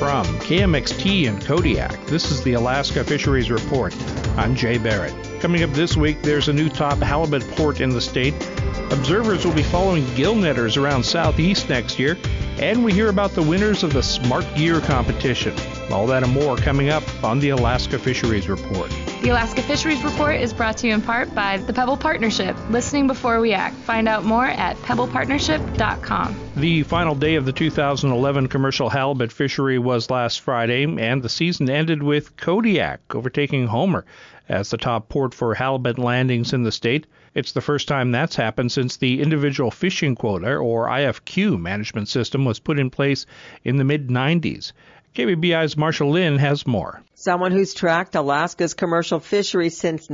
From KMXT and Kodiak, this is the Alaska Fisheries Report. I'm Jay Barrett. Coming up this week, there's a new top halibut port in the state. Observers will be following gill netters around southeast next year. And we hear about the winners of the Smart Gear competition. All that and more coming up on the Alaska Fisheries Report. The Alaska Fisheries Report is brought to you in part by the Pebble Partnership. Listening before we act. Find out more at pebblepartnership.com. The final day of the 2011 commercial halibut fishery was last Friday, and the season ended with Kodiak overtaking Homer as the top port for halibut landings in the state. It's the first time that's happened since the individual fishing quota, or IFQ, management system was put in place in the mid-90s. KBBI's Marsha Lynn has more. Someone who's tracked Alaska's commercial fisheries since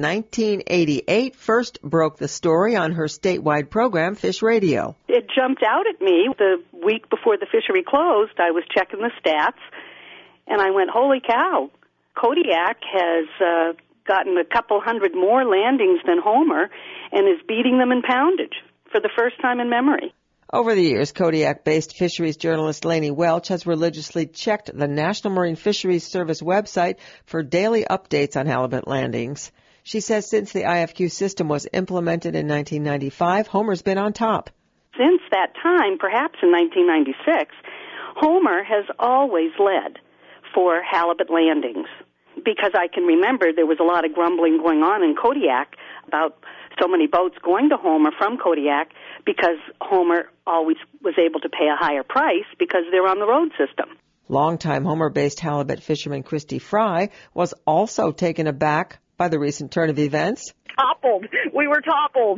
1988 first broke the story on her statewide program, Fish Radio. It jumped out at me the week before the fishery closed. I was checking the stats, and I went, holy cow, Kodiak has gotten a couple hundred more landings than Homer and is beating them in poundage for the first time in memory. Over the years, Kodiak-based fisheries journalist Lainey Welch has religiously checked the National Marine Fisheries Service website for daily updates on halibut landings. She says since the IFQ system was implemented in 1995, Homer's been on top. Since that time, perhaps in 1996, Homer has always led for halibut landings. Because I can remember there was a lot of grumbling going on in Kodiak about so many boats going to Homer from Kodiak because Homer always was able to pay a higher price because they're on the road system. Longtime Homer-based halibut fisherman Christy Fry was also taken aback by the recent turn of events. Toppled. We were toppled.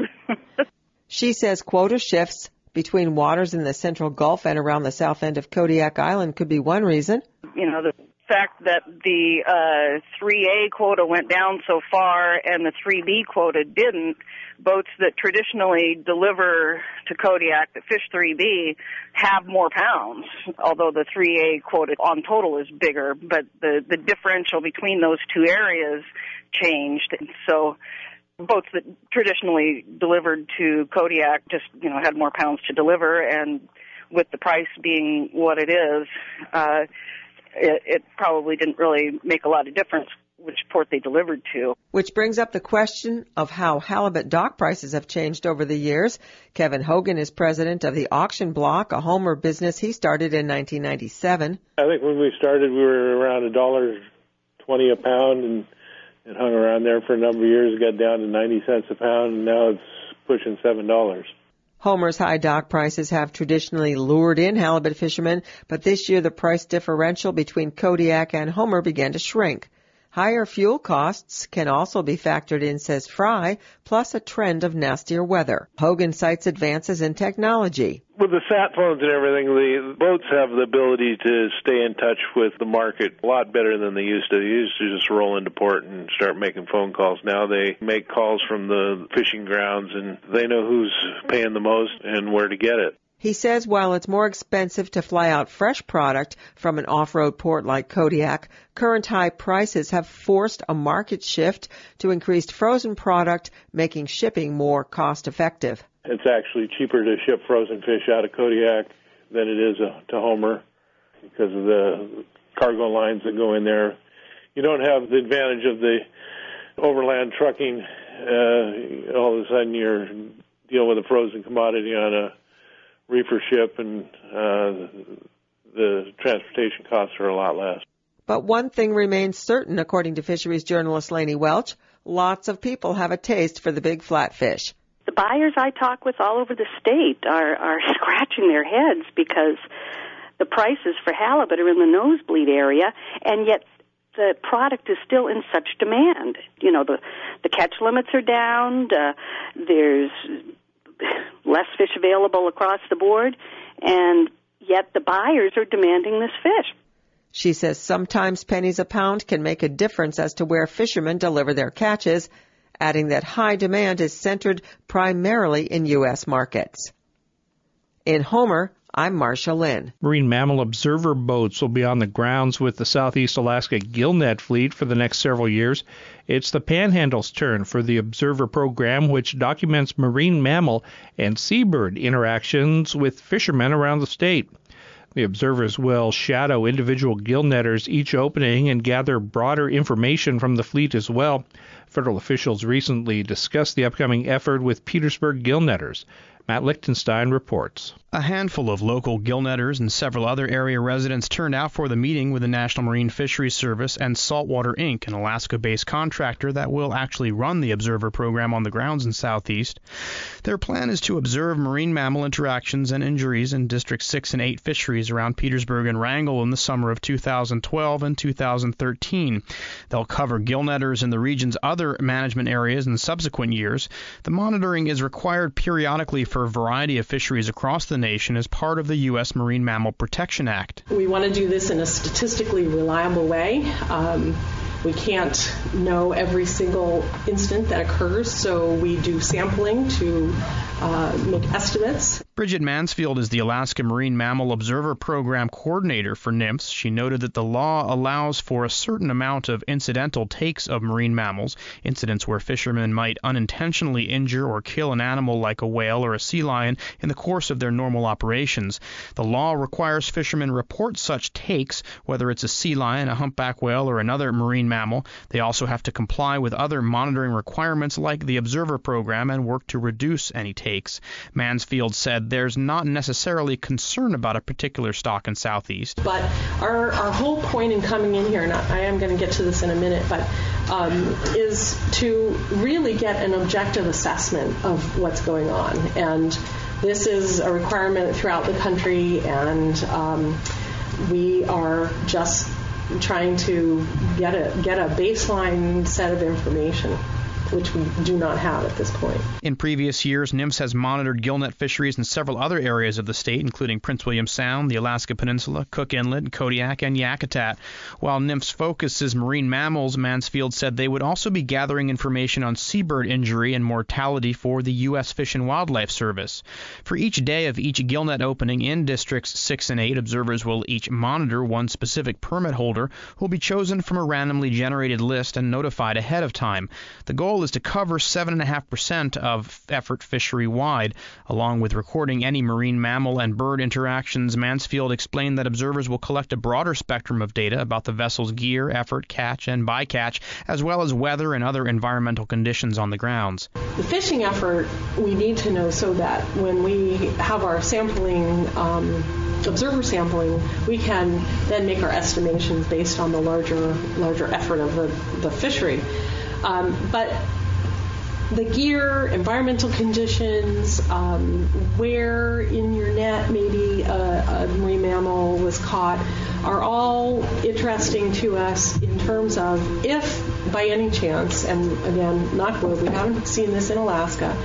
She says quota shifts between waters in the Central Gulf and around the south end of Kodiak Island could be one reason. You know, the fact that the 3A quota went down so far and the 3B quota didn't, boats that traditionally deliver to Kodiak that fish 3B have more pounds, although the 3A quota on total is bigger, but the differential between those two areas changed. And so boats that traditionally delivered to Kodiak just, had more pounds to deliver, and with the price being what it is, it probably didn't really make a lot of difference which port they delivered to. Which brings up the question of how halibut dock prices have changed over the years. Kevin Hogan is president of the Auction Block, a Homer business he started in 1997. I think when we started, we were around $1.20 a pound and hung around there for a number of years. It got down to 90 cents a pound, and now it's pushing $7. Homer's high dock prices have traditionally lured in halibut fishermen, but this year the price differential between Kodiak and Homer began to shrink. Higher fuel costs can also be factored in, says Fry, plus a trend of nastier weather. Hogan cites advances in technology. With the sat phones and everything, the boats have the ability to stay in touch with the market a lot better than they used to. They used to just roll into port and start making phone calls. Now they make calls from the fishing grounds, and they know who's paying the most and where to get it. He says while it's more expensive to fly out fresh product from an off-road port like Kodiak, current high prices have forced a market shift to increased frozen product, making shipping more cost-effective. It's actually cheaper to ship frozen fish out of Kodiak than it is to Homer because of the cargo lines that go in there. You don't have the advantage of the overland trucking. All of a sudden you're dealing with a frozen commodity on a reefer ship, and the transportation costs are a lot less. But one thing remains certain, according to fisheries journalist Lainey Welch, lots of people have a taste for the big flatfish. The buyers I talk with all over the state are scratching their heads because the prices for halibut are in the nosebleed area, and yet the product is still in such demand. The catch limits are down, there's less fish available across the board, and yet the buyers are demanding this fish. She says sometimes pennies a pound can make a difference as to where fishermen deliver their catches, adding that high demand is centered primarily in U.S. markets. In Homer, I'm Marsha Lynn. Marine mammal observer boats will be on the grounds with the Southeast Alaska Gillnet fleet for the next several years. It's the Panhandle's turn for the observer program, which documents marine mammal and seabird interactions with fishermen around the state. The observers will shadow individual gill netters each opening and gather broader information from the fleet as well. Federal officials recently discussed the upcoming effort with Petersburg gill netters. Matt Lichtenstein reports. A handful of local gill netters and several other area residents turned out for the meeting with the National Marine Fisheries Service and Saltwater Inc., an Alaska-based contractor that will actually run the Observer program on the grounds in Southeast. Their plan is to observe marine mammal interactions and injuries in District 6 and 8 fisheries around Petersburg and Wrangell in the summer of 2012 and 2013. They'll cover gill netters in the region's other management areas in subsequent years. The monitoring is required periodically for a variety of fisheries across the nation as part of the U.S. Marine Mammal Protection Act. We want to do this in a statistically reliable way. We can't know every single incident that occurs, so we do sampling to make estimates. Bridget Mansfield is the Alaska Marine Mammal Observer Program Coordinator for NMFS. She noted that the law allows for a certain amount of incidental takes of marine mammals, incidents where fishermen might unintentionally injure or kill an animal like a whale or a sea lion in the course of their normal operations. The law requires fishermen report such takes, whether it's a sea lion, a humpback whale, or another marine mammal. They also have to comply with other monitoring requirements like the Observer Program and work to reduce any takes. Mansfield said there's not necessarily concern about a particular stock in Southeast. But our whole point in coming in here, and I am going to get to this in a minute, but is to really get an objective assessment of what's going on. And this is a requirement throughout the country, and we are just trying to get a baseline set of information, which we do not have at this point. In previous years, NMFS has monitored gillnet fisheries in several other areas of the state, including Prince William Sound, the Alaska Peninsula, Cook Inlet, Kodiak, and Yakutat. While NMFS focuses marine mammals, Mansfield said they would also be gathering information on seabird injury and mortality for the U.S. Fish and Wildlife Service. For each day of each gillnet opening in Districts 6 and 8, observers will each monitor one specific permit holder who will be chosen from a randomly generated list and notified ahead of time. The goal is to cover 7.5% of effort fishery-wide. Along with recording any marine mammal and bird interactions, Mansfield explained that observers will collect a broader spectrum of data about the vessel's gear, effort, catch, and bycatch, as well as weather and other environmental conditions on the grounds. The fishing effort we need to know so that when we have our sampling, observer sampling, we can then make our estimations based on the larger effort of the fishery. But the gear, environmental conditions, where in your net maybe a marine mammal was caught are all interesting to us in terms of if by any chance, and again, knock wood, we haven't seen this in Alaska,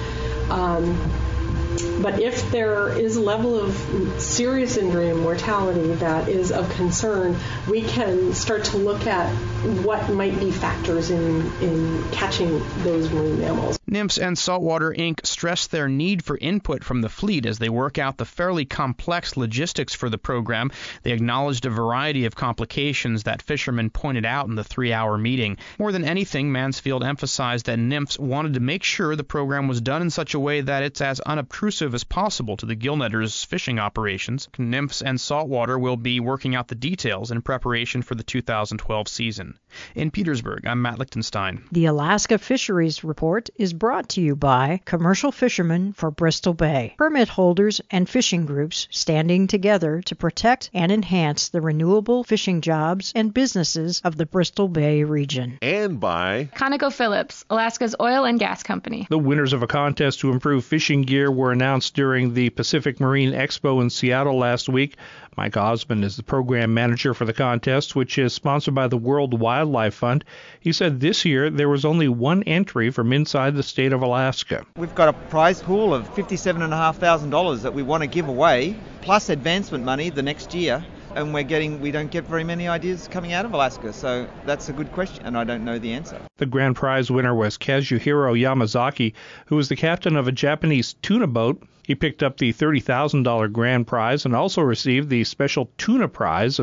but if there is a level of serious injury and mortality that is of concern, we can start to look at what might be factors in catching those marine mammals. NMFS and Saltwater Inc. stressed their need for input from the fleet as they work out the fairly complex logistics for the program. They acknowledged a variety of complications that fishermen pointed out in the 3-hour meeting. More than anything, Mansfield emphasized that NMFS wanted to make sure the program was done in such a way that it's as unobtrusive as possible to the gillnetters' fishing operations. NMFS and Saltwater will be working out the details in preparation for the 2012 season. In Petersburg, I'm Matt Lichtenstein. The Alaska Fisheries Report is brought to you by Commercial Fishermen for Bristol Bay, permit holders and fishing groups standing together to protect and enhance the renewable fishing jobs and businesses of the Bristol Bay region. And by ConocoPhillips, Alaska's oil and gas company. The winners of a contest to improve fishing gear were announced during the Pacific Marine Expo in Seattle last week. Mike Osmond is the program manager for the contest, which is sponsored by the World Wildlife Fund. He said this year there was only one entry from inside the state of Alaska. We've got a prize pool of $57,500 that we want to give away, plus advancement money the next year. And we don't get very many ideas coming out of Alaska, so that's a good question, and I don't know the answer. The grand prize winner was Kazuhiro Yamazaki, who was the captain of a Japanese tuna boat. He picked up the $30,000 grand prize and also received the special tuna prize of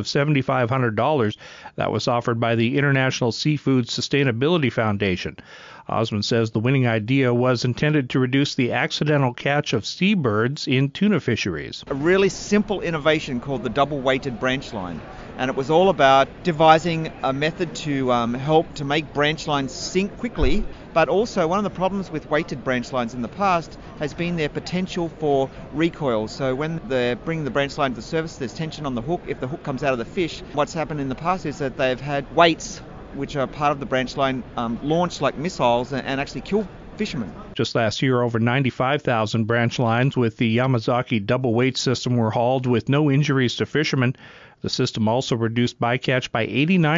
$7,500 that was offered by the International Seafood Sustainability Foundation. Osmond says the winning idea was intended to reduce the accidental catch of seabirds in tuna fisheries. A really simple innovation called the double-weighted branch line. And it was all about devising a method to help to make branch lines sink quickly. But also one of the problems with weighted branch lines in the past has been their potential for recoil. So when they're bringing the branch line to the surface, there's tension on the hook. If the hook comes out of the fish, what's happened in the past is that they've had weights, which are part of the branch line, launched like missiles and actually kill fishermen. Just last year, over 95,000 branch lines with the Yamazaki double weight system were hauled with no injuries to fishermen. The system also reduced bycatch by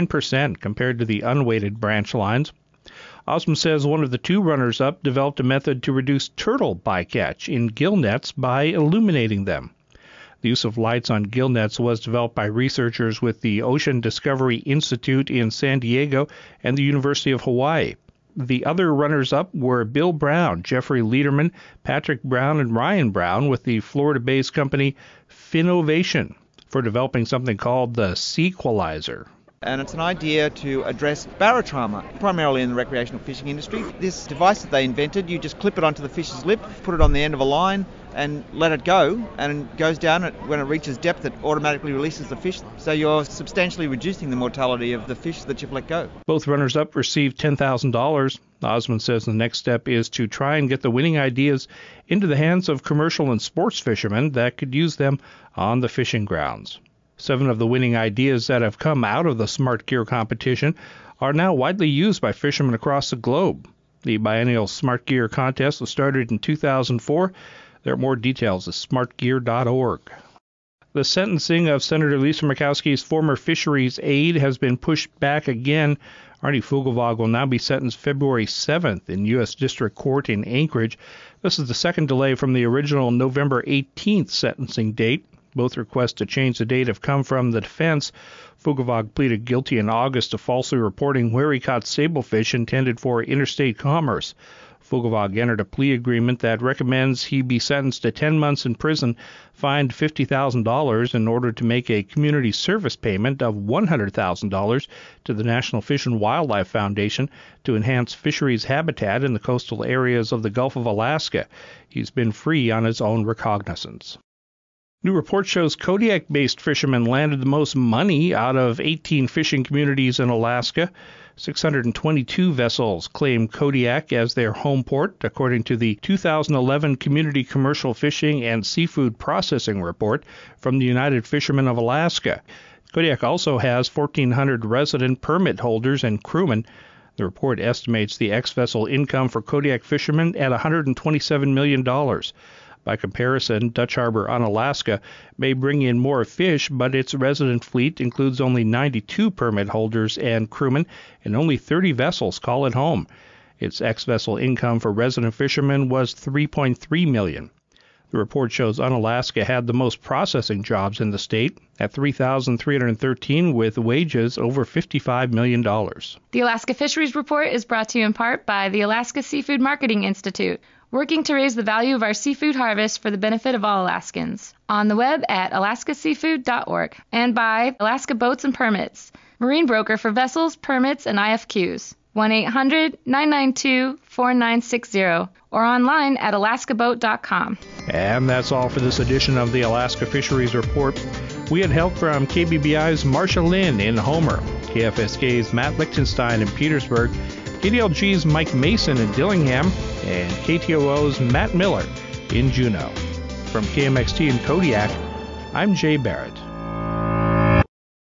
89% compared to the unweighted branch lines. Osmond says one of the two runners-up developed a method to reduce turtle bycatch in gill nets by illuminating them. The use of lights on gill nets was developed by researchers with the Ocean Discovery Institute in San Diego and the University of Hawaii. The other runners-up were Bill Brown, Jeffrey Lederman, Patrick Brown, and Ryan Brown with the Florida-based company Finovation for developing something called the Sequalizer. And it's an idea to address barotrauma, primarily in the recreational fishing industry. This device that they invented, you just clip it onto the fish's lip, put it on the end of a line, and let it go, and it goes down. When it reaches depth, it automatically releases the fish, so you're substantially reducing the mortality of the fish that you've let go. Both runners-up received $10,000. Osmond says the next step is to try and get the winning ideas into the hands of commercial and sports fishermen that could use them on the fishing grounds. 7 of the winning ideas that have come out of the Smart Gear competition are now widely used by fishermen across the globe. The biennial Smart Gear contest was started in 2004. There are more details at smartgear.org. The sentencing of Senator Lisa Murkowski's former fisheries aide has been pushed back again. Arnie Fugelvog will now be sentenced February 7th in U.S. District Court in Anchorage. This is the second delay from the original November 18th sentencing date. Both requests to change the date have come from the defense. Fugelvog pleaded guilty in August to falsely reporting where he caught sablefish intended for interstate commerce. Fugelvog entered a plea agreement that recommends he be sentenced to 10 months in prison, fined $50,000 in order to make a community service payment of $100,000 to the National Fish and Wildlife Foundation to enhance fisheries habitat in the coastal areas of the Gulf of Alaska. He's been free on his own recognizance. New report shows Kodiak-based fishermen landed the most money out of 18 fishing communities in Alaska. 622 vessels claim Kodiak as their home port, according to the 2011 Community Commercial Fishing and Seafood Processing Report from the United Fishermen of Alaska. Kodiak also has 1,400 resident permit holders and crewmen. The report estimates the ex-vessel income for Kodiak fishermen at $127 million. By comparison, Dutch Harbor, Unalaska, may bring in more fish, but its resident fleet includes only 92 permit holders and crewmen, and only 30 vessels call it home. Its ex-vessel income for resident fishermen was $3.3 million. The report shows Unalaska had the most processing jobs in the state, at 3,313, with wages over $55 million. The Alaska Fisheries Report is brought to you in part by the Alaska Seafood Marketing Institute, working to raise the value of our seafood harvest for the benefit of all Alaskans. On the web at alaskaseafood.org. And by Alaska Boats and Permits, marine broker for vessels, permits, and IFQs. 1-800-992-4960 or online at alaskaboat.com. And that's all for this edition of the Alaska Fisheries Report. We had help from KBBI's Marcia Lynn in Homer, KFSK's Matt Lichtenstein in Petersburg, KDLG's Mike Mason in Dillingham, and KTOO's Matt Miller in Juneau. From KMXT in Kodiak, I'm Jay Barrett.